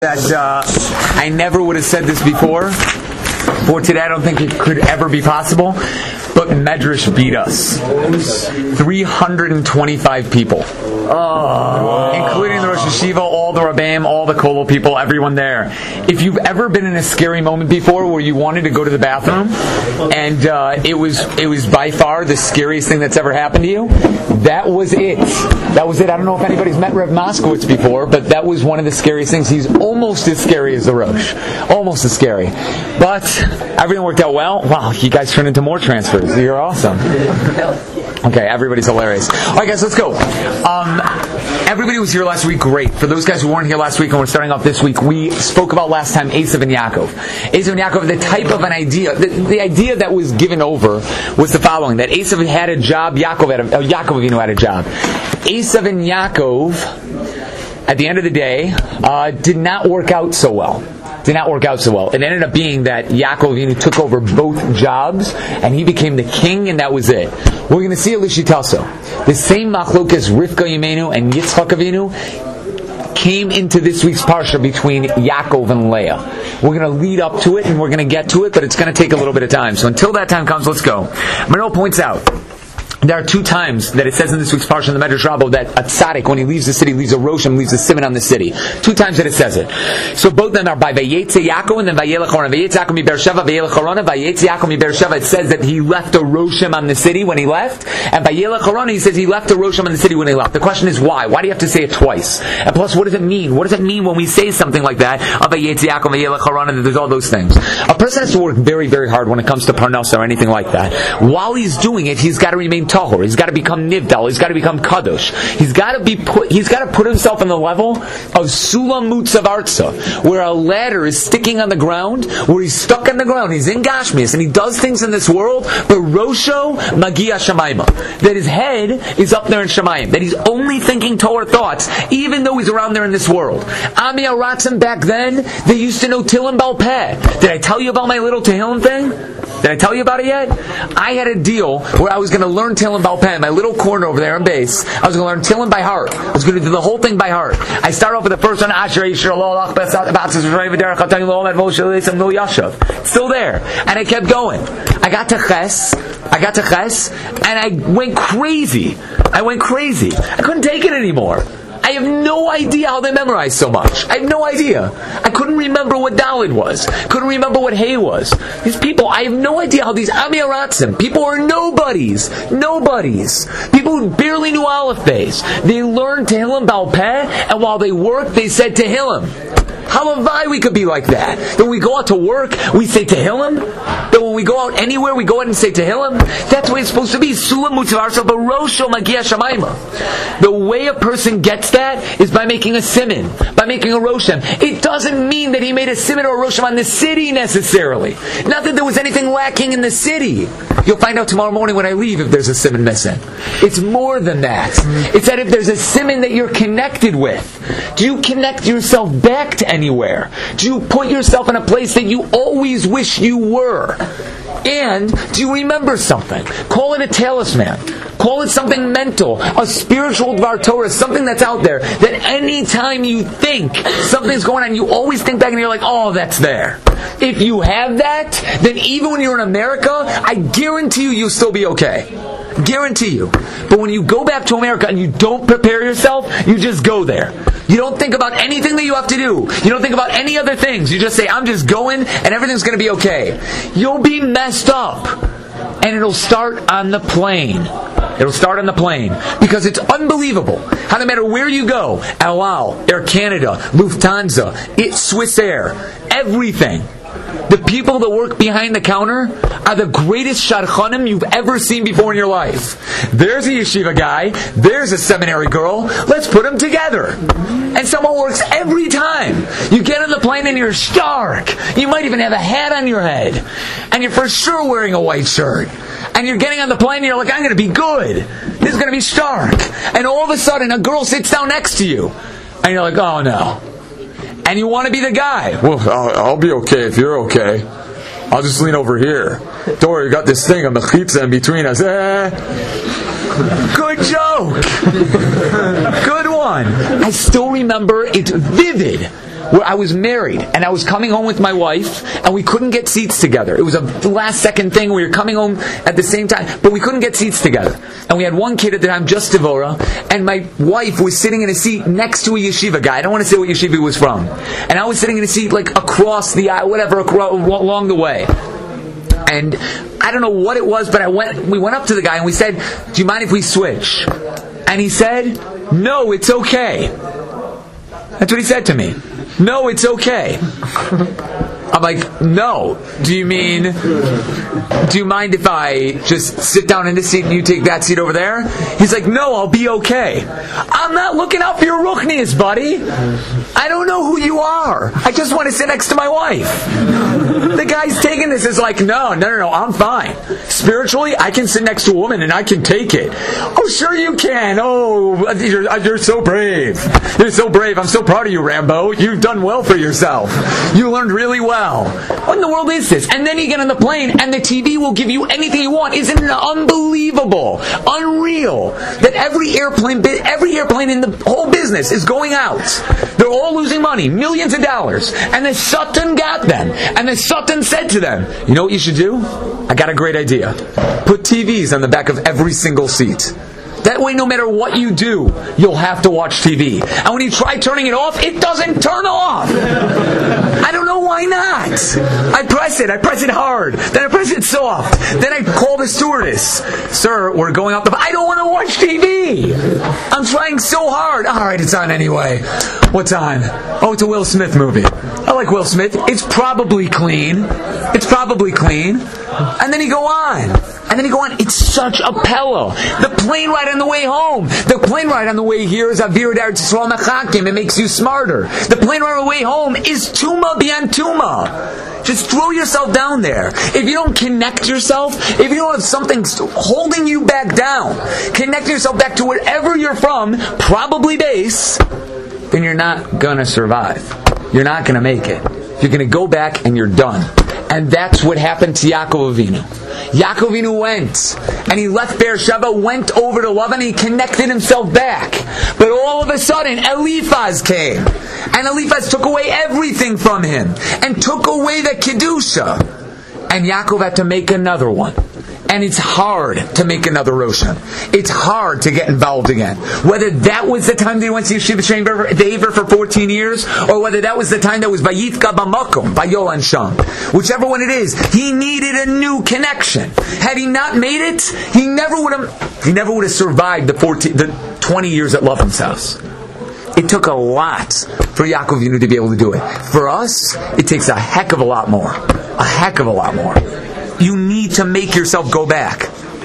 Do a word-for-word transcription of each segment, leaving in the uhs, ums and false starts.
that uh, I never would have said this before. For today, I don't think it could ever be possible. But Medrash beat us. three hundred twenty-five people. Oh. Including the Rosh Hashiva, all the Rabbeim, all the Kolel people, everyone there. If you've ever been in a scary moment before where you wanted to go to the bathroom, and uh, it was it was by far the scariest thing that's ever happened to you, that was it. That was it. I don't know if anybody's met Rev Moskowitz before, but that was one of the scariest things. He's almost as scary as the Rosh. Almost as scary. But everything worked out well. Wow, you guys turned into more transfers. You're awesome. Okay, everybody's hilarious. All right, guys, let's go. Um, everybody was here last week. Great. For those guys who weren't here last week and we're starting off this week, we spoke about last time Esav and Yaakov. Esav and Yaakov, the type of an idea, the, the idea that was given over was the following: that Esav had a job, Yaakov had a, uh, Yaakov Avinu had a job. Esav and Yaakov, at the end of the day, uh, did not work out so well. Did not work out so well. It ended up being that Yaakov Avinu took over both jobs, and he became the king, and that was it. We're going to see a Lishitaso. The same Machlokas Rivka Yemenu and Yitzchak Avinu came into this week's parsha between Yaakov and Leah. We're going to lead up to it, and we're going to get to it, but it's going to take a little bit of time. So until that time comes, let's go. Manol points out there are two times that it says in this week's parsha in the Medrash Rabbah that a tzaddik, when he leaves the city, leaves a rosham, leaves a siman on the city. Two times that it says it. So both of them are by Vayetze Yaakov and then Vayelech Haran. Vayetze Yaakov mi Beersheva, Vayelech Haran. Vayetze Yaakov mi Beersheva, it says that he left a rosham on the city when he left. And Vayelech Haran, he says he left a rosham on the city when he left. The question is why? Why do you have to say it twice? And plus, what does it mean? What does it mean when we say something like that? Vayetze Yaakov, Vayelech Haran, and there's all those things. A person has to work very, very hard when it comes to parnasa or anything like that. While he's doing it, he's got to remain tahor. He's got to become nivdal. He's got to become kadosh. He's got to be put. He's got to put himself on the level of sulam mutzav arza, where a ladder is sticking on the ground, where he's stuck on the ground. He's in gashmias and he does things in this world, but rosho magia shamayma. That his head is up there in shamayim. That he's only thinking Torah thoughts, even though he's around there in this world. Ami Aratzim back then, they used to know Tehillim Baal Peh. Did I tell you about my little Tehillim thing? Did I tell you about it yet? I had a deal where I was going to learn Tehillim Baal Peh in my little corner over there on base. I was going to learn Tehillim by heart. I was going to do the whole thing by heart. I start off with the first one, Asher Yisrael Lo Alach Besat Batzis V'Rei V'Derech Atani Lo Omed Moshe Leisam Lo Yashav. Still there. And I kept going. I got to Ches. I got to Ches. And I went crazy. I went crazy. I couldn't take it anymore. I have no idea how they memorized so much. I have no idea. I couldn't remember what Dalid was. Couldn't remember what Hay was. These people, I have no idea how these Ami Aratzim, people are nobodies. Nobodies. People who barely knew Aleph Beis. They learned Tehillim Baal Peh, and while they worked, they said Tehillim. Halavai we could be like that. That when we go out to work, we say Tehillim. That when we go out anywhere, we go out and say Tehillim. That's the way it's supposed to be. Sulam mutzav arza b'rosho magia shamayma. The way a person gets that is by making a siman, by making a roshem. It doesn't mean that he made a siman or a roshem on the city necessarily. Not that there was anything lacking in the city. You'll find out tomorrow morning when I leave if there's a siman missing. It's more than that. It's that if there's a siman that you're connected with, do you connect yourself back to anywhere? Do you put yourself in a place that you always wish you were? And do you remember something? Call it a talisman. Call it something mental, a spiritual Dvar Torah, something that's out there, that any time you think something's going on, you always think back and you're like, oh, that's there. If you have that, then even when you're in America, I guarantee you, you'll still be okay. Guarantee you. But when you go back to America and you don't prepare yourself, you just go there. You don't think about anything that you have to do. You don't think about any other things. You just say, I'm just going and everything's going to be okay. You'll be messed up. And it'll start on the plane. It'll start on the plane. Because it's unbelievable how no matter where you go, El Al, Air Canada, Lufthansa, it's Swiss Air, everything. The people that work behind the counter are the greatest shadchanim you've ever seen before in your life. There's a yeshiva guy, there's a seminary girl, let's put them together. And someone works every time. You get on the plane and you're stark. You might even have a hat on your head. And you're for sure wearing a white shirt. And you're getting on the plane and you're like, I'm going to be good. This is going to be stark. And all of a sudden a girl sits down next to you. And you're like, oh no. And you want to be the guy. Well, I'll, I'll be okay if you're okay. I'll just lean over here. Don't worry, you got this thing, a mechitza in between us. Eh. Good joke. Good one. I still remember, it's vivid. where I was married and I was coming home with my wife and we couldn't get seats together. It was a last second thing. We were coming home at the same time, but we couldn't get seats together. And we had one kid at the time, just Devora, and my wife was sitting in a seat next to a yeshiva guy. I don't want to say what yeshiva he was from. And I was sitting in a seat like across the aisle, whatever, across, along the way. And I don't know what it was, but I went. We went up to the guy and we said, "Do you mind if we switch?" And he said, "No, it's okay." That's what he said to me. "No, it's okay." I'm like, "No. Do you mean, do you mind if I just sit down in this seat and you take that seat over there?" He's like, "No, I'll be okay." I'm not looking out for your ruchnias, buddy. I don't know who you are. I just want to sit next to my wife. The guy's taking this as like, no, no, no, no, I'm fine. Spiritually, I can sit next to a woman and I can take it. Oh, sure you can. Oh, you're, you're so brave. You're so brave. I'm so proud of you, Rambo. You've done well for yourself. You learned really well. What in the world is this? And then you get on the plane and the T V will give you anything you want. Isn't it unbelievable, unreal, that every airplane, every airplane in the whole business is going out. They're all losing money, millions of dollars. And the Satan got them. And the Satan said to them, "You know what you should do? I got a great idea. Put T Vs on the back of every single seat. That way, no matter what you do, you'll have to watch T V. And when you try turning it off, it doesn't turn off. I don't know why not. I press it. I press it hard. Then I press it soft. Then I call the stewardess. Sir, we're going out the... I don't want to watch T V. I'm trying so hard. All right, it's on anyway. What time? Oh, it's a Will Smith movie. I like Will Smith. It's probably clean. It's probably clean. And then you go on. And then you go on. It's such a pillow. The plane ride on the way home. The plane ride on the way here is Avir Dar Tzisrael Mechakim. It makes you smarter. The plane ride on the way home is Tuma B'yan Tuma. Just throw yourself down there. If you don't connect yourself, if you don't have something holding you back down, connect yourself back to wherever you're from, probably base, then you're not going to survive. You're not going to make it. You're going to go back and you're done. And that's what happened to Yaakov Avinu. Yaakov Avinu went, and he left Beersheba, went over to Lavan, and he connected himself back. But all of a sudden, Eliphaz came. And Eliphaz took away everything from him, and took away the Kedusha. And Yaakov had to make another one. And it's hard to make another Roshan. It's hard to get involved again. Whether that was the time they went to Yeshiva Shem Dever for fourteen years, or whether that was the time that was Vayitka B'makom, Vayolan Sham. Whichever one it is, he needed a new connection. Had he not made it, he never would have he never would have survived the fourteen, the twenty years at Lavan's house. It took a lot for Yaakov Avinu to be able to do it. For us, it takes a heck of a lot more. A heck of a lot more. You need to make yourself go back.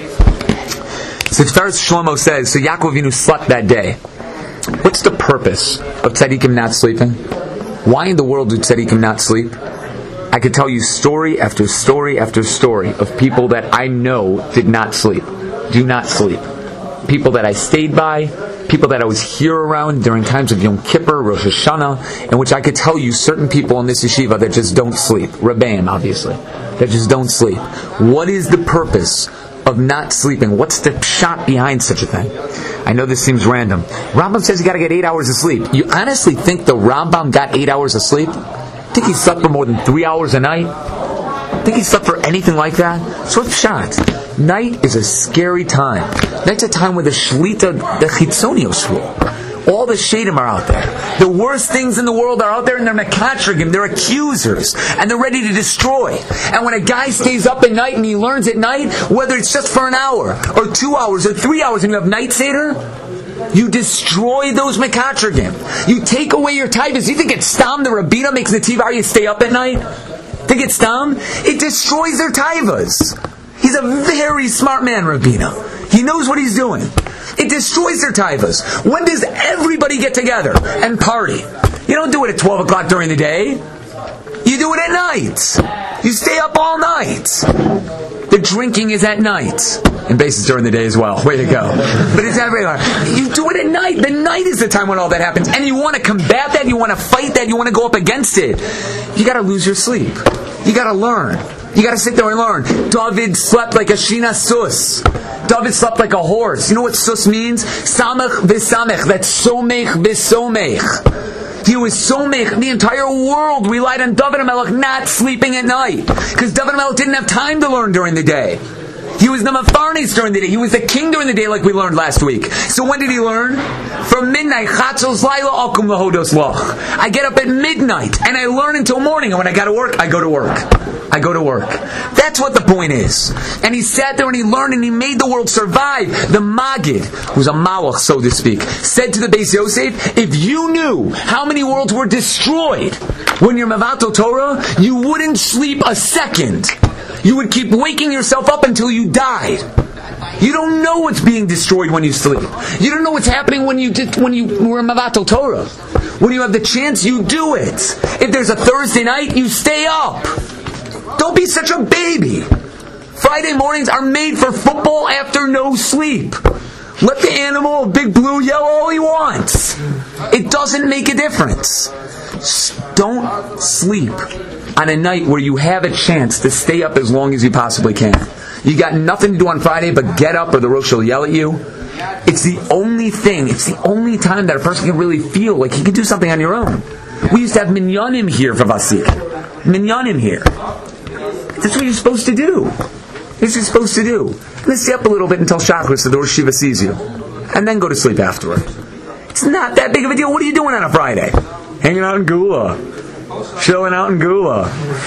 So Tzaddik Shlomo says, so Yaakov Avinu slept that day. What's the purpose of tzaddikim not sleeping? Why in the world do tzaddikim not sleep? I could tell you story after story after story of people that I know did not sleep. Do not sleep. People that I stayed by, people that I was here around during times of Yom Kippur, Rosh Hashanah, in which I could tell you certain people in this yeshiva that just don't sleep. Rabbeim, obviously. That just don't sleep. What is the purpose of not sleeping? What's the shot behind such a thing? I know this seems random. Rambam says you got to get eight hours of sleep. You honestly think the Rambam got eight hours of sleep? Think he slept for more than three hours a night? Think he slept for anything like that? So what's shot? Night is a scary time. Night's a time where the shlita, the chitzonios rule. All the shadim are out there. The worst things in the world are out there, and they're mekatrigim, they're accusers, and they're ready to destroy. And when a guy stays up at night and he learns at night, whether it's just for an hour, or two hours, or three hours, and you have night seder, you destroy those mekatrigim. You take away your taivas. You think it's Stam, the Rabbina, makes the tivar you stay up at night? Think it's Stam? It destroys their taivas. He's a very smart man, Rabbina. He knows what he's doing. It destroys their taivas. When does everybody get together and party? You don't do it at twelve o'clock during the day. You do it at night. You stay up all night. The drinking is at night. And basis during the day as well. Way to go. But it's everywhere. You do it at night. The night is the time when all that happens. And you want to combat that. You want to fight that. You want to go up against it. You got to lose your sleep. You got to learn. You got to sit there and learn. David slept like a shina sus. David slept like a horse. You know what sus means? Samech v'samech. That's somech v'somech. He was so mech. The entire world relied on David HaMelech not sleeping at night. Because David HaMelech didn't have time to learn during the day. He was the Mefarnes during the day. He was the king during the day, like we learned last week. So when did he learn? From midnight. Chatzos laila akum lahodos lach. I get up at midnight and I learn until morning. And when I got to work, I go to work. I go to work. That's what the point is. And he sat there and he learned and he made the world survive. The Magid, who's a Malach, so to speak, said to the Beis Yosef, if you knew how many worlds were destroyed when you're Mevatel Torah, you wouldn't sleep a second. You would keep waking yourself up until you died. You don't know what's being destroyed when you sleep. You don't know what's happening when you did, when you were Mevatel Torah. When you have the chance, you do it. If there's a Thursday night, you stay up. Don't be such a baby. Friday mornings are made for football after no sleep. Let the animal, big blue, yellow, all he wants. It doesn't make a difference. Don't sleep on a night where you have a chance to stay up as long as you possibly can. You got nothing to do on Friday but get up or the Rosh will yell at you. It's the only thing, it's the only time that a person can really feel like he can do something on your own. We used to have minyanim here for Vasik. Minyanim here. That's what you're supposed to do. That's what you're supposed to do. Let's stay up a little bit until Shachris so the Rosh Shiva sees you. And then go to sleep afterward. It's not that big of a deal. What are you doing on a Friday? Hanging out in Gula. Chilling out in Gula.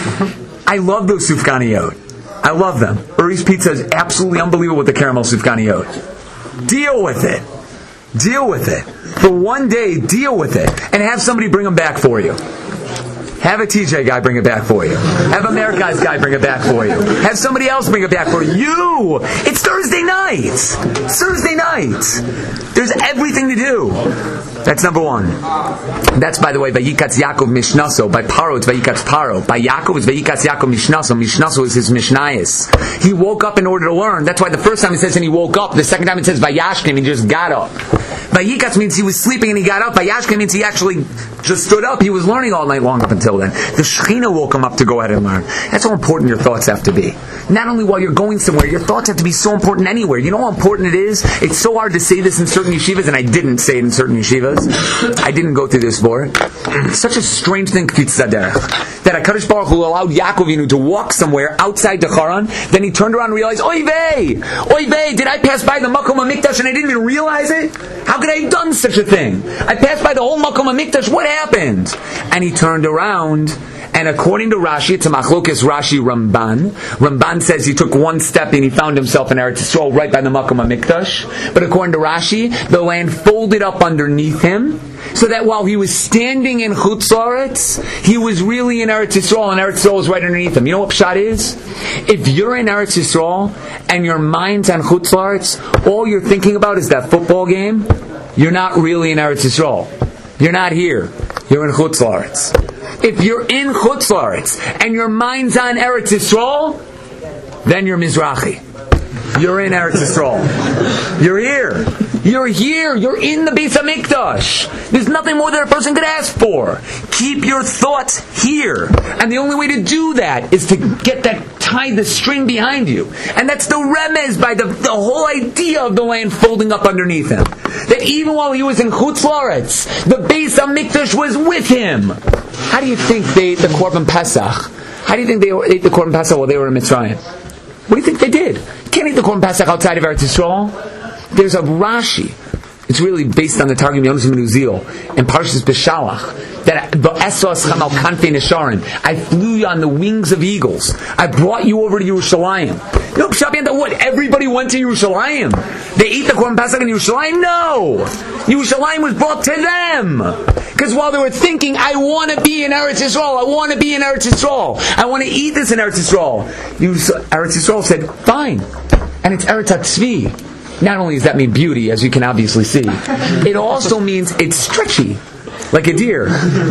I love those sufganiyot. I love them. Uri's Pizza is absolutely unbelievable with the caramel sufganiyot. Deal with it. Deal with it. For one day, deal with it. And have somebody bring them back for you. Have a T J guy bring it back for you. Have a Merkaz guy bring it back for you. Have somebody else bring it back for you. It's Thursday night. It's Thursday night. There's everything to do. That's number one. That's, by the way, Vayikatz Yaakov Mishnaso. By Paro, it's Vayikatz Paro. By Yaakov, it's Vayikatz Yaakov Mishnaso. Mishnaso is his Mishnayos. He woke up in order to learn. That's why the first time it says and he woke up. The second time it says Vayashkim, he just got up. Vayikatz means he was sleeping and he got up. Vayashkim means he actually just stood up. He was learning all night long up until then. The Shekhinah woke him up to go ahead and learn. That's how important your thoughts have to be. Not only while you're going somewhere, your thoughts have to be so important anywhere. You know how important it is? It's so hard to say this in certain yeshivas, and I didn't say it in certain yeshivas. I didn't go through this for it. It's such a strange thing, Kfitz Zaderech, that HaKadosh Baruch Hu allowed Yaakov Avinu to walk somewhere outside the Haran, then he turned around and realized, Oy vey! Oy vey! Did I pass by the Makom HaMikdash and I didn't even realize it? How could I have done such a thing? I passed by the whole Makom HaMikdash, what happened? And he turned around, and according to Rashi, it's a Machlokes Rashi Ramban. Ramban says he took one step and he found himself in Eretz Yisrael right by the Makom HaMikdash. But according to Rashi, the land folded up underneath him, so that while he was standing in Chutz La'aretz, he was really in Eretz Yisrael, and Eretz Yisrael was right underneath him. You know what Pshat is? If you're in Eretz Yisrael and your mind's on Chutz La'aretz, all you're thinking about is that football game, you're not really in Eretz Yisrael. You're not here. You're in Chutz La'aretz. If you're in Chutz La'aretz and your mind's on Eretz Yisrael, then you're Mizrahi. You're in Eretz Yisrael. You're here. You're here. You're in the Beis HaMikdash. There's nothing more that a person could ask for. Keep your thoughts here. And the only way to do that is to get that, tie the string behind you. And that's the remez by the, the whole idea of the land folding up underneath him. That even while he was in Chutz La'aretz, the Beis HaMikdash was with him. How do you think they ate the Korban Pesach? How do you think they ate the Korban Pesach while they were in Mitzrayim? What do you think they did? You can't eat the Korban Pesach outside of Eretz Yisrael. There's a Rashi. It's really based on the Targum Yonos Menuzil and Parshas Beshalach. That Esos Chamal Kanfei Nesharim. I flew you on the wings of eagles. I brought you over to Yerushalayim. You know, Pshat, what? Everybody went to Yerushalayim. They ate the Korban Pesach in Yerushalayim? No! Yerushalayim was brought to them. Because while they were thinking, I want to be in Eretz Yisrael, I want to be in Eretz Yisrael, I want to eat this in Eretz Yisrael, Eretz Yisrael said, fine. And it's Eretz HaTzvi. Not only does that mean beauty, as you can obviously see, it also means it's stretchy. Like a deer.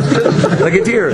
Like a deer.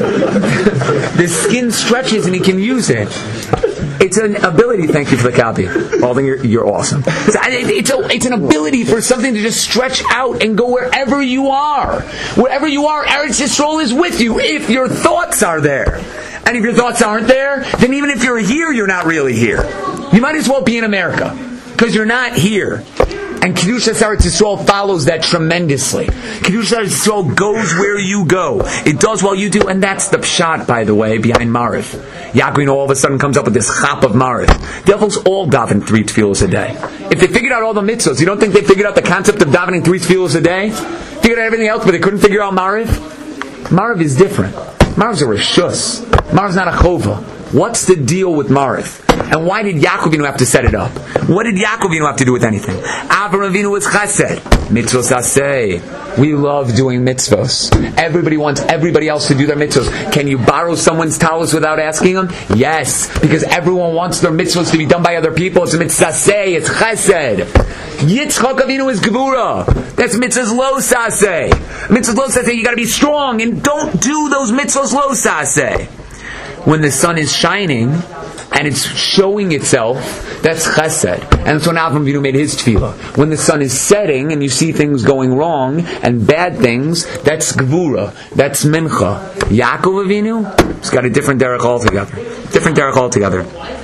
The skin stretches and he can use it. It's an ability, thank you for the copy. Alden, you're, you're awesome. It's, a, it's an ability for something to just stretch out and go wherever you are. Wherever you are, Eretz Yisrael is with you, if your thoughts are there. And if your thoughts aren't there, then even if you're here, you're not really here. You might as well be in America, because you're not here. And Kedushas Eretz Yisrael follows that tremendously. Kedushas Eretz Yisrael goes where you go. It does while you do, and that's the pshat, by the way, behind Mariv. Yaakov all of a sudden comes up with this chap of Mariv. Devils all daven three tefillos a day. If they figured out all the mitzvahs, you don't think they figured out the concept of davening three tefillos a day? Figured out everything else, but they couldn't figure out Mariv? Mariv is different. Mariv's a reshus. Mariv's not a chova. What's the deal with Mariv? And why did Yaakov Avinu have to set it up? What did Yaakov Avinu have to do with anything? Avraham Avinu was chesed. Mitzvos aseh. We love doing mitzvos. Everybody wants everybody else to do their mitzvos. Can you borrow someone's talis without asking them? Yes, because everyone wants their mitzvos to be done by other people. It's a mitzvah aseh. It's chesed. Yitzchak Avinu is gevura. That's mitzvahs lo saseh. Mitzvahs lo saseh. You got to be strong and don't do those mitzvahs lo saseh. When the sun is shining and it's showing itself, that's chesed. And that's when Avraham Avinu made his tefillah. When the sun is setting and you see things going wrong and bad things, that's gevura. That's mincha. Yaakov Avinu, he's got a different derech altogether. Different derech altogether.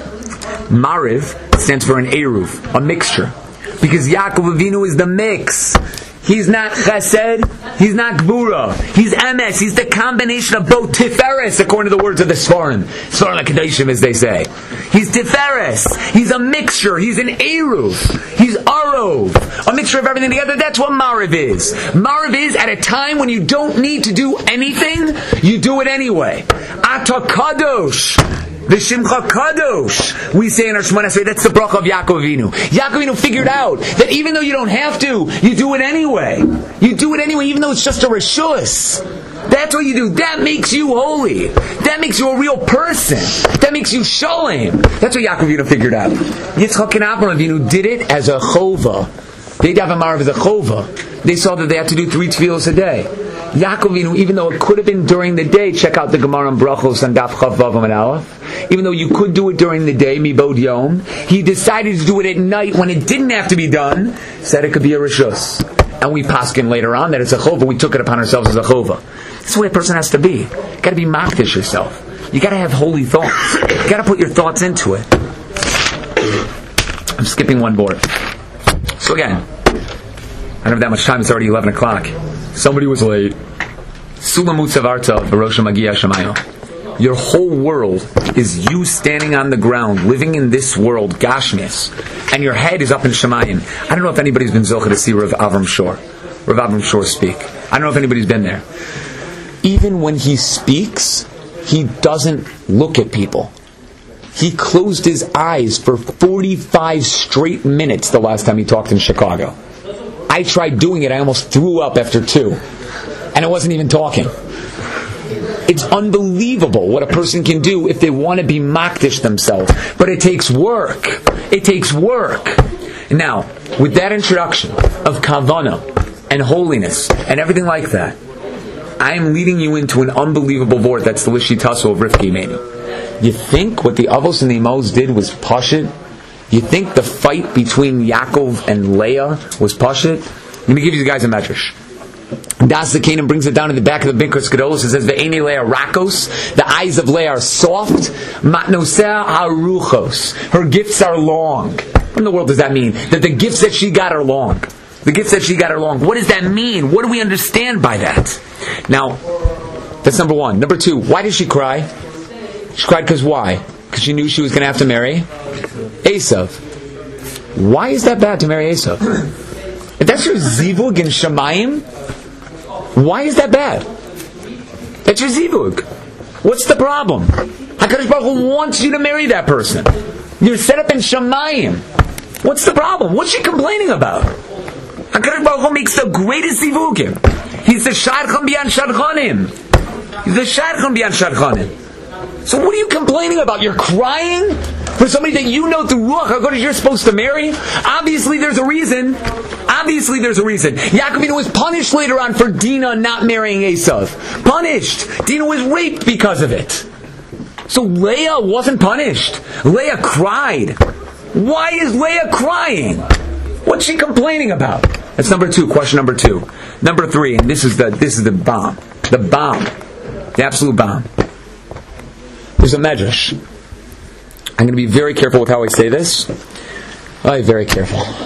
Mariv stands for an eruv, a mixture. Because Yaakov Avinu is the mix. He's not chesed, he's not gvura, he's emes, he's the combination of both tiferes, according to the words of the Sfarim. Sfarim HaKadoshim, as they say. He's tiferes, he's a mixture, he's an eruv, he's arov, a mixture of everything together. That's what Mariv is. Mariv is at a time when you don't need to do anything, you do it anyway. Ata Kadosh. The Shimcha Kadosh, we say in our Shemona Esrei, that's the bracha of Yaakov Avinu. Yaakov Avinu figured out that even though you don't have to, you do it anyway. You do it anyway, even though it's just a reshus. That's what you do. That makes you holy. That makes you a real person. That makes you sholem. That's what Yaakov Avinu figured out. Yitzchak and Avraham Avinu did it as a chova. They daven Mariv as a chova. They saw that they had to do three tefillos a day. Yaakov Avinu, even though it could have been during the day, check out the Gemara and Brachos and Daf Chav Vav and Aleph. Even though you could do it during the day, Mibod Yom, he decided to do it at night when it didn't have to be done. Said it could be a reshus, and we paskin later on that it's a chova. We took it upon ourselves as a chova. That's the way a person has to be. You got to be makdish yourself. You got to have holy thoughts. You got to put your thoughts into it. I'm skipping one board. So again, I don't have that much time. It's already eleven o'clock. Somebody was late. Sulamut Savarta Barosha Magia Shemayo. Your whole world is you standing on the ground, living in this world, Gashmis, and your head is up in Shemayim. I don't know if anybody's been zocha to see Rav Avram Shor. Rav Avram Shor speak. I don't know if anybody's been there. Even when he speaks, he doesn't look at people. He closed his eyes for forty-five straight minutes the last time he talked in Chicago. I tried doing it, I almost threw up after two. And I wasn't even talking. It's unbelievable what a person can do if they want to be makdish themselves. But it takes work. It takes work. Now, with that introduction of kavana and holiness and everything like that, I am leading you into an unbelievable vort. That's the Lishitaso of Rivki Imenu. You think what the Avos and the Imos did was pashit? You think the fight between Yaakov and Leah was pashit? Let me give you guys a medrash. Das the Canaan brings it down in the back of the Binkras Gedolos. It says, "Ve'eni Leah rakos." The eyes of Leah are soft. Matnosea haruchos. Her gifts are long. What in the world does that mean? That the gifts that she got are long. The gifts that she got are long. What does that mean? What do we understand by that? Now, that's number one. Number two, why did she cry? She cried because why? Because she knew she was going to have to marry Esav. Why is that bad to marry Esav? If that's your zivug in Shemayim, why is that bad? That's your zivug. What's the problem? HaKadosh Baruch Hu wants you to marry that person. You're set up in Shemayim. What's the problem? What's she complaining about? HaKadosh Baruch Hu makes the greatest zivugim. He's the Shadchan B'yan Shadchanim. He's the Shadchan B'yan Shadchanim. So what are you complaining about? You're crying for somebody that you know through Ruach HaKodesh you're supposed to marry? Obviously there's a reason. Obviously there's a reason. Yaakov Avinu was punished later on for Dinah not marrying Esav. Punished. Dinah was raped because of it. So Leah wasn't punished. Leah cried. Why is Leah crying? What's she complaining about? That's number two. Question number two. Number three, and this is the this is the bomb. The bomb. The absolute bomb. There's a medrash. I'm going to be very careful with how I say this. Oh, very careful.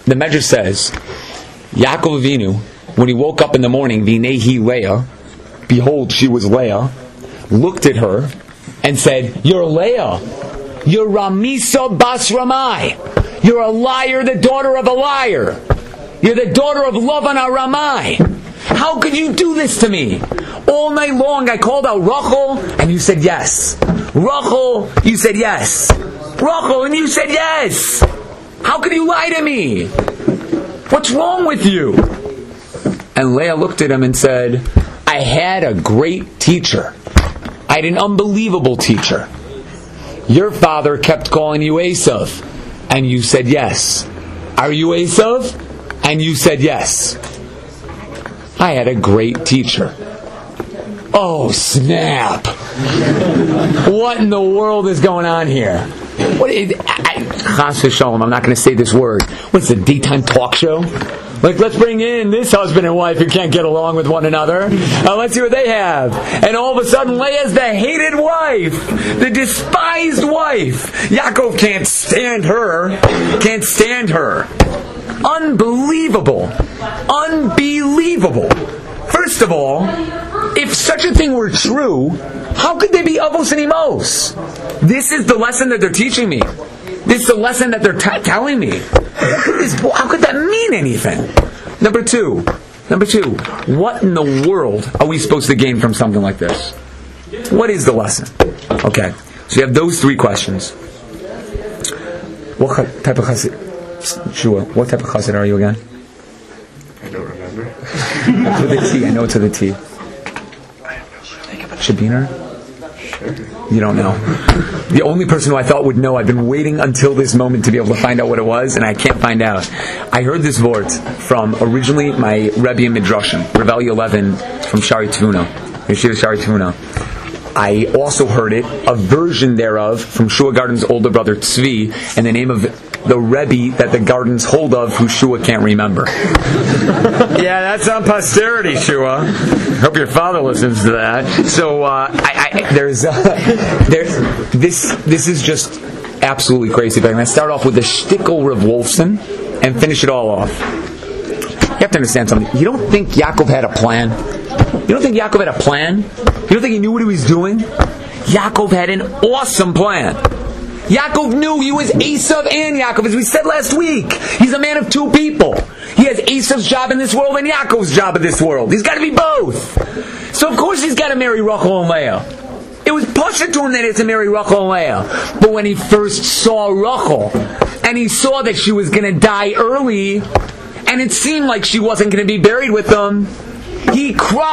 the Medrash says, Yaakov Avinu, when he woke up in the morning, Vinehi Leah, behold, she was Leah, looked at her and said, "You're Leah. You're Ramisa Bas Ramai. You're a liar, the daughter of a liar. You're the daughter of Lavan Aramai. How could you do this to me? All night long I called out Rachel, and you said yes. Rachel, you said yes. Rachel, and you said yes. How could you lie to me? What's wrong with you?" And Leah looked at him and said, "I had a great teacher. I had an unbelievable teacher. Your father kept calling you Esav, and you said yes. Are you Esav? And you said yes. I had a great teacher." Oh, snap. What in the world is going on here? What is, I, Chas v'shalom, I'm not going to say this word. What's the daytime talk show? Like, let's bring in this husband and wife who can't get along with one another. Uh, let's see what they have. And all of a sudden, Leah's the hated wife, the despised wife. Yaakov can't stand her. Can't stand her. Unbelievable. Unbelievable. First of all, if such a thing were true, how could they be avos and imos? This is the lesson that they're teaching me. This is the lesson that they're t- telling me. How could, this, how could that mean anything? Number two. Number two. What in the world are we supposed to gain from something like this? What is the lesson? Okay. So you have those three questions. What type of chassid? Shua, what type of chassid are you again? I don't remember. With a T. I know it's with a T. Shabiner? Sure. You don't know. The only person who I thought would know, I've been waiting until this moment to be able to find out what it was, and I can't find out. I heard this word from originally my Rebbe in Midrashim, Revelio eleven from Shari Tvuna, Yeshiva Shari Tvuna. I also heard it, a version thereof, from Shua Garden's older brother Tzvi, and the name of the Rebbe that the Gardens hold of, who Shua can't remember. Yeah, that's on posterity, Shua. Hope your father listens to that. So uh, I, I, there's, uh, there's this. This is just absolutely crazy. But I'm going to start off with the shtickle Rav Wolfson and finish it all off. You have to understand something. You don't think Yaakov had a plan? You don't think Yaakov had a plan? You don't think he knew what he was doing? Yaakov had an awesome plan. Yaakov knew he was Esav and Yaakov, as we said last week. He's a man of two people. He has Esav's job in this world and Yaakov's job in this world. He's got to be both. So of course he's got to marry Rachel and Leah. It was pushed to him that he had to marry Rachel and Leah. But when he first saw Rachel, and he saw that she was going to die early, and it seemed like she wasn't going to be buried with them, he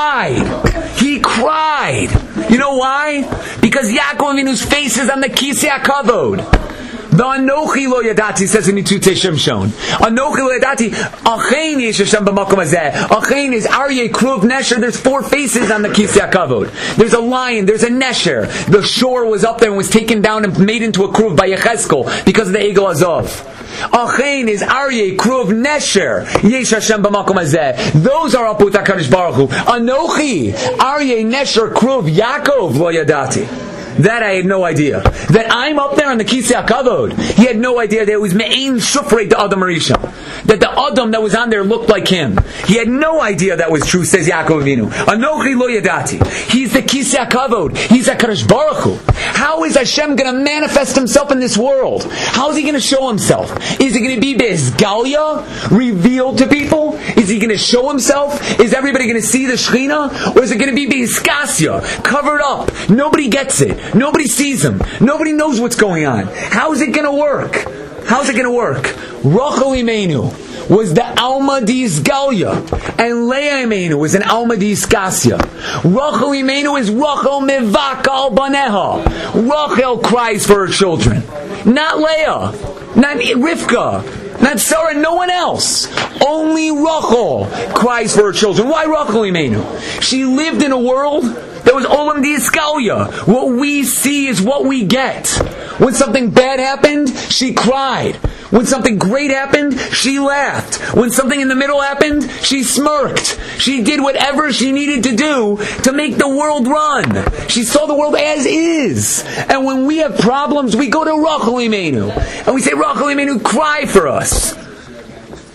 cried. He cried. You know why? Because Yaakov Avinu's face is on the Kisei HaKavod. The Anochi lo yadati says in Nitutei Shimshon. Anochi lo yadati. Achein yesh Hashem b'makom hazeh. Achein is Aryeh Kruv Nesher. There's four faces on the Kisei HaKavod. There's a lion. There's a Nesher. The shore was up there and was taken down and made into a Kruv by Yechezkel because of the Egel Azov. Achein is Aryeh Kruv Nesher. Yesh Hashem b'makom hazeh. Those are up with HaKadosh Baruch Hu. Anochi Aryeh Nesher Kruv Yaakov lo yadati. That I had no idea. That I'm up there on the Kisei HaKavod. He had no idea that it was Me'ein Shufrei the Adam Arisha. That the Adam that was on there looked like him. He had no idea that was true, says Yaakov Avinu. Anochi lo yadati. He's the Kisei HaKavod. He's HaKadosh Baruch Hu. How is Hashem going to manifest himself in this world? How is he going to show himself? Is he going to be Be'ezgalia, revealed to people? Is he going to show himself? Is everybody going to see the Shekhinah? Or is it going to be Be'ezkasya, covered up? Nobody gets it. Nobody sees him. Nobody knows what's going on. How is it going to work? How's it going to work? Rachel Imenu was the Alma D'Izgalia, and Leah Imenu was an Alma D'Izkasya. Rachel Imenu is Rachel Mevaka al Baneha. Rachel cries for her children. Not Leah. Not Rivka. Not Sarah, no one else. Only Rachel cries for her children. Why Rachel Imenu? She lived in a world that was Olam D'Izgalia. What we see is what we get. When something bad happened, she cried. When something great happened, she laughed. When something in the middle happened, she smirked. She did whatever she needed to do to make the world run. She saw the world as is. And when we have problems, we go to Rachel Imenu. And we say, Rachel Imenu, cry for us.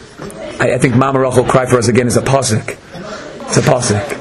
I, I think Mama Rachel Cry for Us Again is a pasuk. It's a pasuk.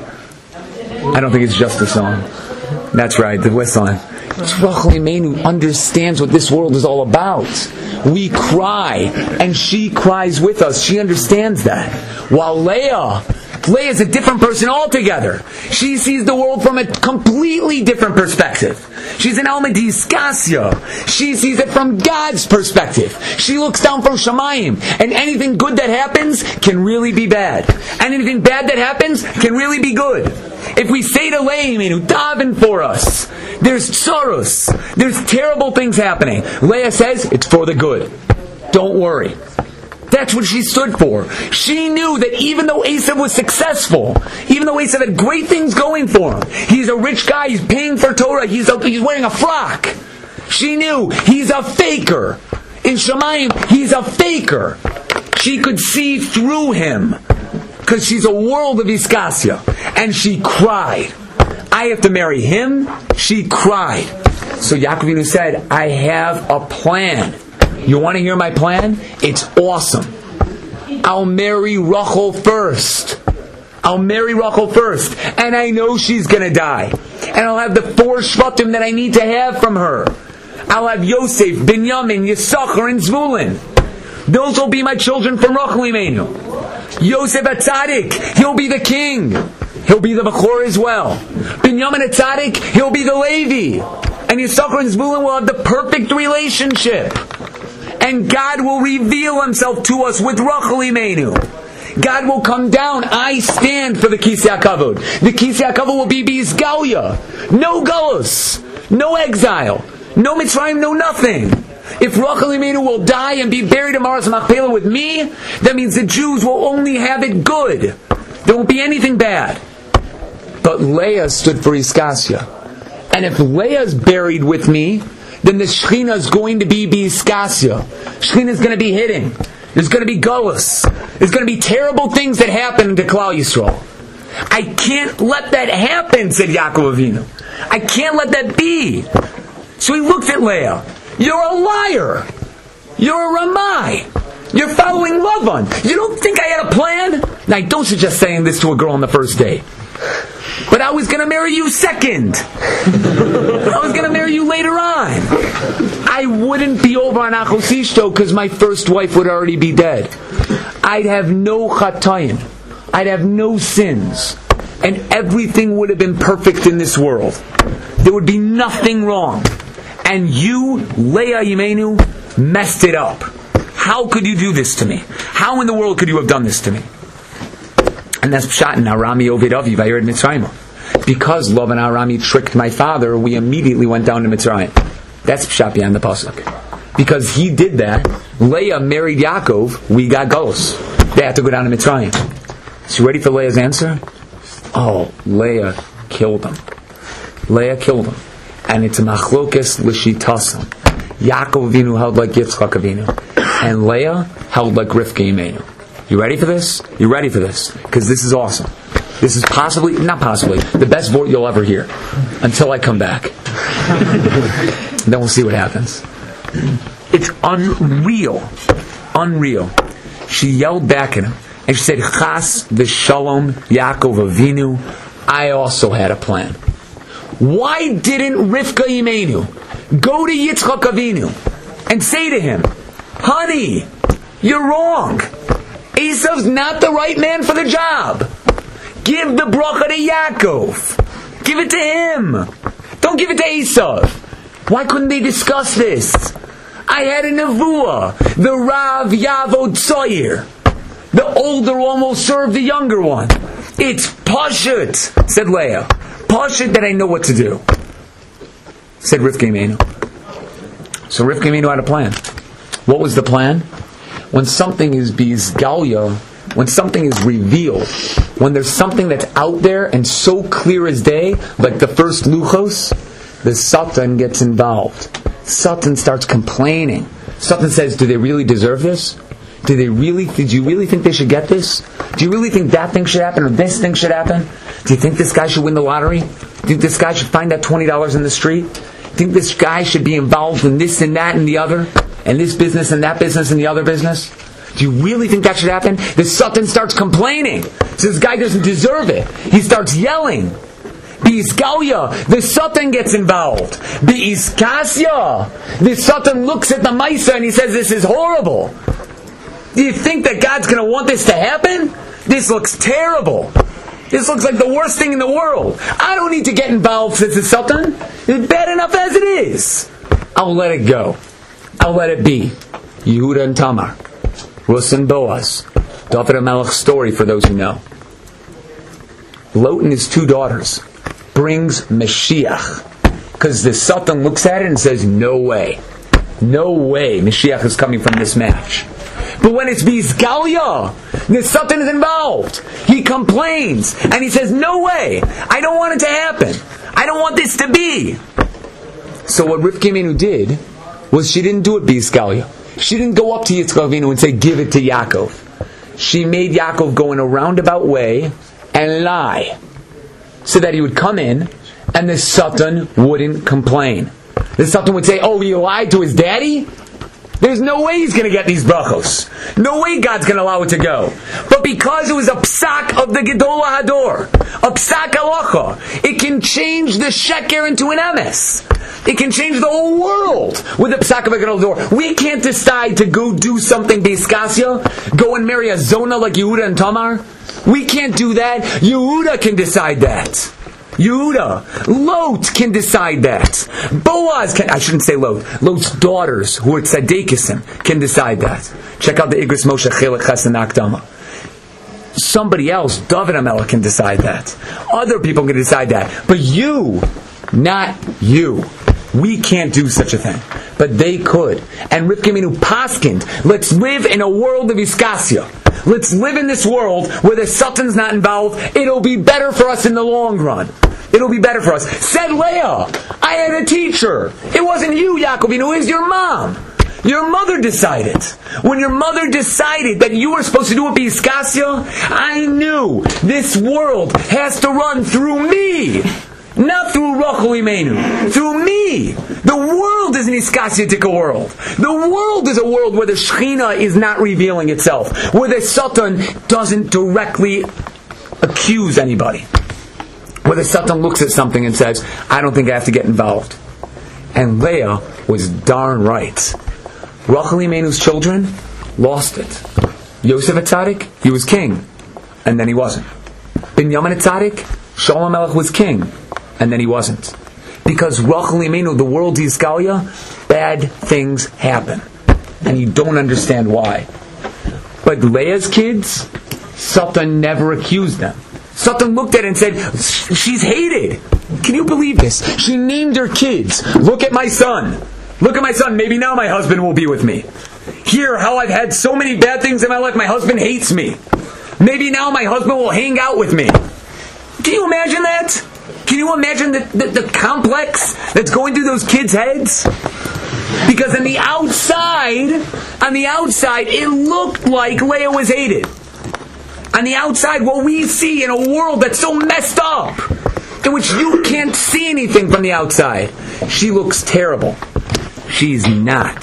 I don't think it's just a song. That's right, the West line. Rachel Imenu understands what this world is all about. We cry, and she cries with us. She understands that. While Leah, Leah is a different person altogether. She sees the world from a completely different perspective. She's an Alma Diskasya. She sees it from God's perspective. She looks down from Shamayim, and anything good that happens can really be bad. And anything bad that happens can really be good. If we say to Leah, daven for us, there's tsaros, there's terrible things happening. Leah says, it's for the good. Don't worry. That's what she stood for. She knew that even though Esav was successful, even though Esav had great things going for him, he's a rich guy, he's paying for Torah, he's, a, he's wearing a frock. She knew he's a faker. In Shamayim, he's a faker. She could see through him because she's a world of Iskasya. And she cried. I have to marry him? She cried. So Yaakov Avinu said, I have a plan. You want to hear my plan? It's awesome. I'll marry Rachel first. I'll marry Rachel first. And I know she's going to die. And I'll have the four shvatim that I need to have from her. I'll have Yosef, Binyamin, Yisachar, and Zvulun. Those will be my children from Rachel Imenu. Yosef HaTzadik, he'll be the king. He'll be the Bechor as well. Binyamin HaTzadik, he'll be the Levi. And Yisachar and Zvulun will have the perfect relationship. And God will reveal Himself to us with Rachel Imenu. God will come down. I stand for the Kisei HaKavod. The Kisei HaKavod will be B'Yizgalia. No Galus. No exile. No Mitzrayim, no nothing. If Rachel Imenu will die and be buried in Maras Machpelah with me, that means the Jews will only have it good. There won't be anything bad. But Leah stood for Iskasya. And if Leah's buried with me, then the Shekhinah is going to be Iskasya. Shekhinah is going to be hidden. There's going to be Gullus. There's going to be terrible things that happen to Klal Yisrael. I can't let that happen, said Yaakov Avinu. I can't let that be. So he looked at Leah. You're a liar. You're a Ramai. You're following Lavan. You don't think I had a plan? Now, don't suggest saying this to a girl on the first date. But I was going to marry you second. I was going to marry you later on. I wouldn't be over on Achos Ishto because my first wife would already be dead. I'd have no chatayim. I'd have no sins. And everything would have been perfect in this world. There would be nothing wrong. And you, Leah Imenu, messed it up. How could you do this to me? How in the world could you have done this to me? And that's Pshat in Arami Ovid Avi Vayered Mitzrayim. Because Lavan and Arami tricked my father, we immediately went down to Mitzrayim. That's Pshat behind the pasuk. Because he did that, Leah married Yaakov, we got Golos. They had to go down to Mitzrayim. So you ready for Leah's answer? Oh, Leah killed him. Leah killed him. And it's a machlokes l'shitasam. Yaakov Avinu held like Yitzchak Avinu. And Leah held like Rivka Imenu. You ready for this? You ready for this? Because this is awesome. This is possibly, not possibly, the best vote you'll ever hear. Until I come back. Then we'll see what happens. It's unreal. Unreal. She yelled back at him. And she said, Chas v'shalom Yaakov Avinu, I also had a plan. Why didn't Rivka Imenu go to Yitzchak Avinu and say to him, honey, you're wrong. Esav's not the right man for the job. Give the bracha to Yaakov. Give it to him. Don't give it to Esav. Why couldn't they discuss this? I had a nevuah. The Rav Yavod Tzoyer. The older one will serve the younger one. It's Pashut, said Leah. Pashut that I know what to do, said Rivka Imenu. So Rivka Imenu had a plan. What was the plan? When something is bizgalya, when something is revealed, when there's something that's out there and so clear as day, like the first luchos, the Satan gets involved. Satan starts complaining. Satan says, do they really deserve this? Do they really, did you really think they should get this? Do you really think that thing should happen or this thing should happen? Do you think this guy should win the lottery? Do you think this guy should find that twenty dollars in the street? Do you think this guy should be involved in this and that and the other? And this business and that business and the other business? Do you really think that should happen? The Satan starts complaining. Says this guy doesn't deserve it. He starts yelling. Be'izgalia, the Satan gets involved. Be'izkasya, the Satan looks at the Maisa and he says, this is horrible. Do you think that God's going to want this to happen? This looks terrible. This looks like the worst thing in the world. I don't need to get involved, says the Satan. It's bad enough as it is. I'll let it go. I'll let it be. Yehuda and Tamar. Rus and Boaz. David HaMelech's story for those who know. Lot and his two daughters brings Mashiach. Because the Satan looks at it and says, no way. No way Mashiach is coming from this match. But when it's Be'izgalia, the Satan is involved. He complains and he says, no way. I don't want it to happen. I don't want this to be. So what Rivka Imenu did was she didn't do it Be'izgalia. She didn't go up to Yitzchak Avinu and say, give it to Yaakov. She made Yaakov go in a roundabout way and lie, so that he would come in and the Satan wouldn't complain. The Satan would say, oh, he lied to his daddy? There's no way he's going to get these brachos. No way God's going to allow it to go. But because it was a psak of the Gedol Hador, a psak halacha, it can change the sheker into an emes. It can change the whole world with the psak of a Gedol Hador. We can't decide to go do something Be'izkasya, go and marry a Zona like Yehuda and Tamar. We can't do that. Yehuda can decide that. Yehuda, Lot can decide that. Boaz can, I shouldn't say Lot, Lot's daughters, who are tzaddikisim, can decide that. Check out the Igros Moshe Chelik Chesed Akdama. Somebody else, David HaMelech, can decide that. Other people can decide that. But you, not you. We can't do such a thing. But they could. And Rivka Imenu paskind, let's live in a world of Iskasya. Let's live in this world where the Satan's not involved. It'll be better for us in the long run. It'll be better for us. Said Leah, I had a teacher. It wasn't you, Yaakov. You know, it was your mom. Your mother decided. When your mother decided that you were supposed to do a Be'izkasya, I knew this world has to run through me. Not through Rachel Imenu. Through me. The world is an Iskasyatika world. The world is a world where the Shechina is not revealing itself. Where the Satan doesn't directly accuse anybody. Where the Satan looks at something and says, I don't think I have to get involved. And Leah was darn right. Rachel Imenu's children lost it. Yosef Atzadik, he was king. And then he wasn't. Binyamin Atzadik, Shalom Melech was king. And then he wasn't. Because Rachel Imenu, the world Yizgalia, bad things happen. And you don't understand why. But Leah's kids, Satan never accused them. Satan looked at it and said, she's hated. Can you believe this? She named her kids. Look at my son. Look at my son. Maybe now my husband will be with me. Hear how I've had so many bad things in my life. My husband hates me. Maybe now my husband will hang out with me. Can you imagine that? Can you imagine the, the, the complex that's going through those kids' heads? Because on the outside, on the outside, it looked like Leah was hated. On the outside, what we see in a world that's so messed up, in which you can't see anything from the outside, she looks terrible. She's not.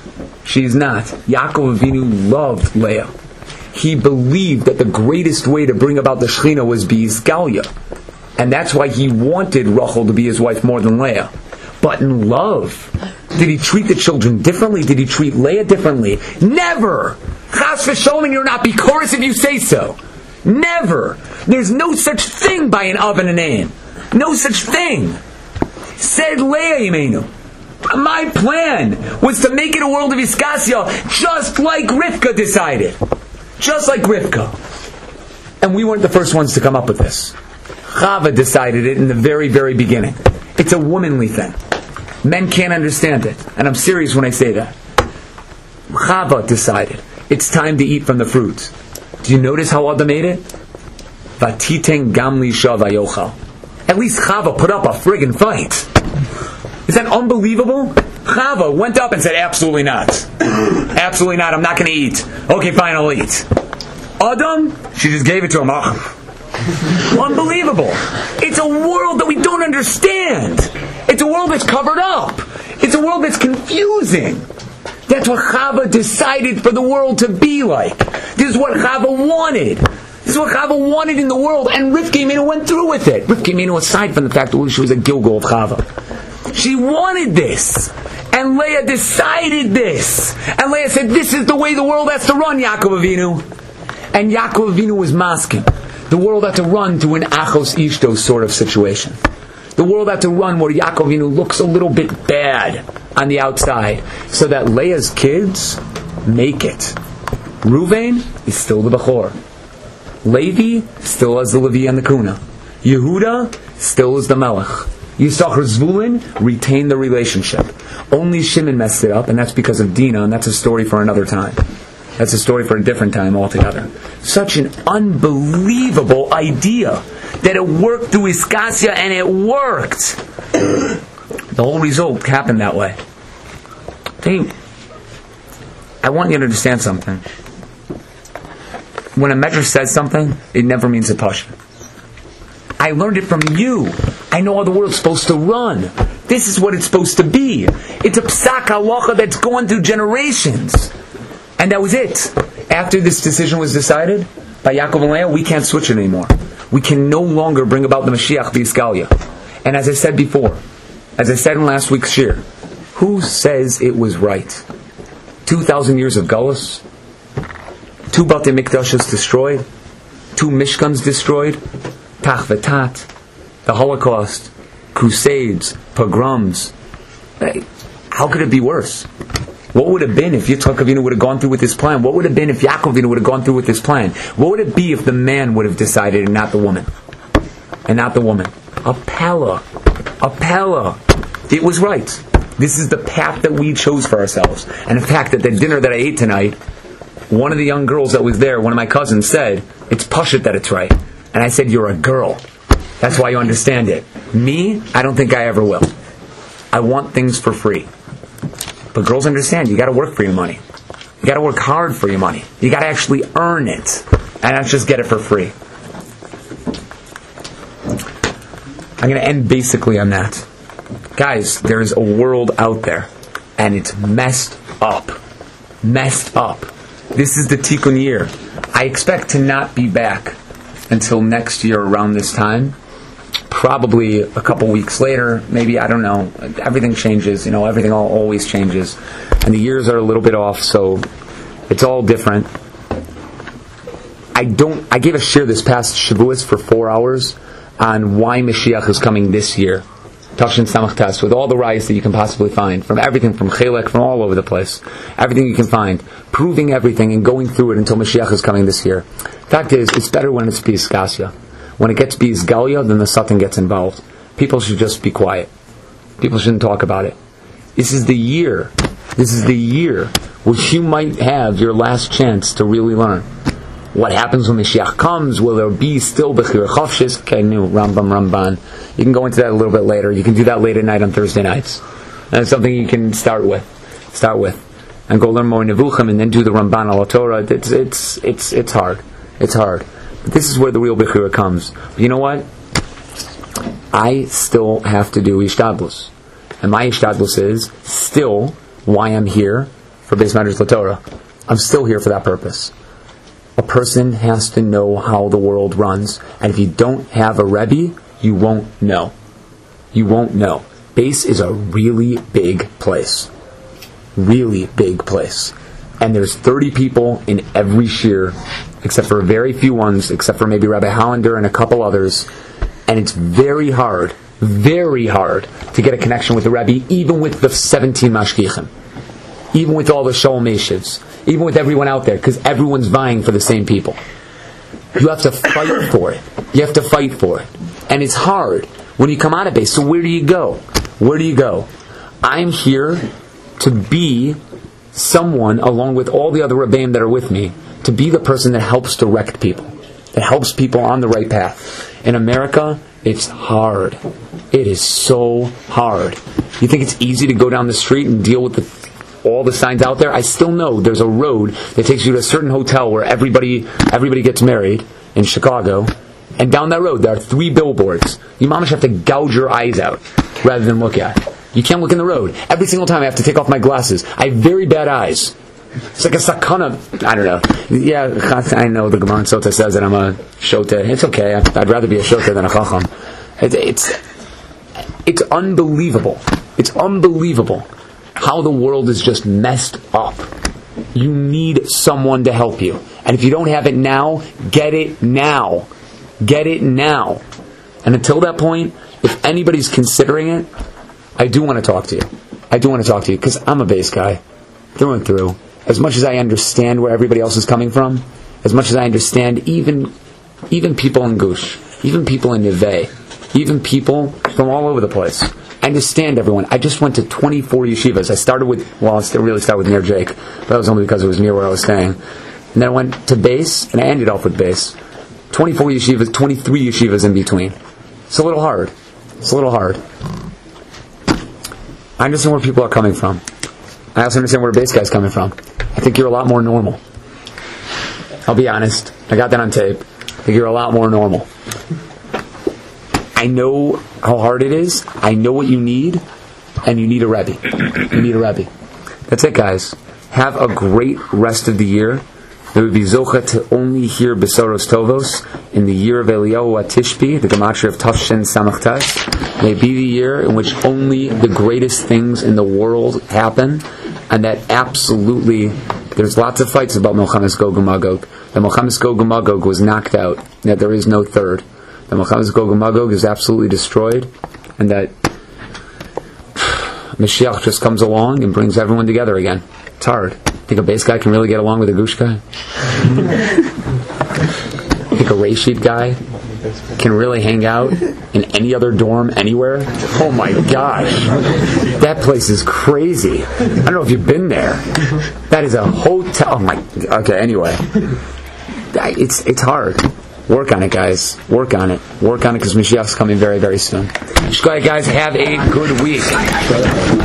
She's not. Yaakov Avinu loved Leah. He believed that the greatest way to bring about the Shechina was Be'izgalia. And that's why he wanted Rachel to be his wife more than Leah. But in love, did he treat the children differently? Did he treat Leah differently? Never! Chas v'sholom, you're not bikoros if you say so. Never! There's no such thing by an av and a name. No such thing. Said Leah Imenu, my plan was to make it a world of Iskasya, just like Rivka decided. Just like Rivka. And we weren't the first ones to come up with this. Chava decided it in the very, very beginning. It's a womanly thing. Men can't understand it. And I'm serious when I say that. Chava decided it's time to eat from the fruit. Do you notice how Adam made it? Vatiten gamli shavayochal. At least Chava put up a friggin' fight. Is that unbelievable? Chava went up and said, absolutely not. Absolutely not. I'm not going to eat. Okay, fine, I'll eat. Adam, she just gave it to him. Unbelievable. It's a world that we don't understand. It's a world that's covered up. It's a world that's confusing. That's what Chava decided for the world to be like. This is what Chava wanted. This is what Chava wanted in the world, and Rivka Imenu went through with it. Rivka Imenu, aside from the fact that she was a Gilgal of Chava, she wanted this. And Leah decided this. And Leah said, this is the way the world has to run, Yaakov Avinu. And Yaakov Avinu was masking. The world had to run to an Achos Ishto sort of situation. The world had to run where Yaakov Avinu looks a little bit bad on the outside, so that Leah's kids make it. Ruvain is still the Bechor. Levi still has the Levi and the Kuna. Yehuda still is the Melech. Yisachar Zvulun retain the relationship. Only Shimon messed it up, and that's because of Dinah, and that's a story for another time. That's a story for a different time altogether. Such an unbelievable idea that it worked through Iskasya, and it worked. The whole result happened that way. Hey, I want you to understand something. When a medrash says something, it never means a pasha. I learned it from you. I know how the world's supposed to run. This is what it's supposed to be. It's a psak halacha that's gone through generations. And that was it. After this decision was decided by Yaakov and Leah, we can't switch it anymore. We can no longer bring about the Mashiach B'Yisgalia. And as I said before, as I said in last week's shir, who says it was right? Two thousand years of Galus? Two Batei Mikdashos destroyed? Two Mishkans destroyed? Tach v'tat, the Holocaust, crusades, pogroms. Hey, how could it be worse? What would it have been if Yitzchak Avinu would have gone through with this plan? What would it have been if Yaakov Avinu would have gone through with this plan? What would it be if the man would have decided and not the woman? And not the woman. A pella. A pella. It was right. This is the path that we chose for ourselves. And in fact, at the dinner that I ate tonight, one of the young girls that was there, one of my cousins, said, it's pashut that it's right. And I said, you're a girl. That's why you understand it. Me, I don't think I ever will. I want things for free. But girls understand, you gotta work for your money. You gotta work hard for your money. You gotta actually earn it. And not just get it for free. I'm gonna end basically on that. Guys, there's a world out there. And it's messed up. Messed up. This is the Tikkun year. I expect to not be back until next year around this time. Probably a couple weeks later, maybe, I don't know. Everything changes, you know, everything all, always changes. And the years are a little bit off, so it's all different. I don't, I gave a shir this past Shavuos for four hours on why Mashiach is coming this year. Tafshin Samach Tes, with all the rayos that you can possibly find, from everything, from Chelek, from all over the place. Everything you can find. Proving everything and going through it until Mashiach is coming this year. Fact is, it's better when it's B'Yisgalia. When it gets B'Yisgalia, then the Satan gets involved. People should just be quiet. People shouldn't talk about it. This is the year, this is the year where you might have your last chance to really learn. What happens when Mashiach comes? Will there be still Bechir Chavshis? Okay, new Rambam Ramban. You can go into that a little bit later. You can do that late at night on Thursday nights. And it's something you can start with. Start with. And go learn more Nevuchim and then do the Ramban al Torah. It's, it's, it's, it's hard. It's hard. But this is where the real Bechira comes. But you know what? I still have to do Ishtadlus. And my Ishtadlus is still why I'm here for Beis Medrash LaTorah. I'm still here for that purpose. A person has to know how the world runs. And if you don't have a Rebbe, you won't know. You won't know. Beis is a really big place. Really big place. And there's thirty people in every shir, except for very few ones, except for maybe Rabbi Hollander and a couple others. And it's very hard, very hard to get a connection with the Rebbe, even with the seventeen mashgichim. Even with all the Sholem Yeshivs. Even with everyone out there, because everyone's vying for the same people. You have to fight for it. You have to fight for it. And it's hard when you come out of base. So where do you go? Where do you go? I'm here to be someone, along with all the other Rebbeim that are with me, to be the person that helps direct people. That helps people on the right path. In America, it's hard. It is so hard. You think it's easy to go down the street and deal with the all the signs out there? I still know there's a road that takes you to a certain hotel where everybody everybody gets married in Chicago, and down that road there are three billboards. You mamish have to gouge your eyes out rather than look at. You can't look in the road. Every single time I have to take off my glasses. I have very bad eyes. It's like a sakana. I don't know. Yeah, I know the Gemara in Sota says that I'm a shota. It's okay. I'd rather be a shota than a chacham. It, it's it's unbelievable. It's unbelievable how the world is just messed up. You need someone to help you. And if you don't have it now, get it now. Get it now. And until that point, if anybody's considering it, I do want to talk to you. I do want to talk to you because I'm a base guy. Through and through. As much as I understand where everybody else is coming from, as much as I understand even even people in Gush, even people in Niveh, even people from all over the place. I understand everyone. I just went to twenty-four yeshivas. I started with, well, I still really started with near Jake, but that was only because it was near where I was staying. And then I went to base, and I ended off with base. twenty-four yeshivas, twenty-three yeshivas in between. It's a little hard. It's a little hard. I understand where people are coming from. I also understand where a base guy's coming from. I think you're a lot more normal. I'll be honest. I got that on tape. I think you're a lot more normal. I know how hard it is. I know what you need. And you need a Rebbe. You need a Rebbe. That's it, guys. Have a great rest of the year. There would be Zocha to only hear Besoros Tovos in the year of Eliyahu Atishbi, the Gematria of Tafshin Samachtas. May be the year in which only the greatest things in the world happen, and that absolutely, there's lots of fights about Milchames Gog and Magog. The Milchames Gog and Magog was knocked out, that there is no third. The Milchames Gog and Magog is absolutely destroyed, and that Mashiach just comes along and brings everyone together again. It's hard. Think a base guy can really get along with a Gush guy? Think a Rashid guy can really hang out in any other dorm anywhere? Oh my gosh. That place is crazy. I don't know if you've been there. That is a hotel. Oh my. Okay, anyway. It's, it's hard. Work on it, guys. Work on it. Work on it because Mashiach's coming very, very soon. Guys, have a good week.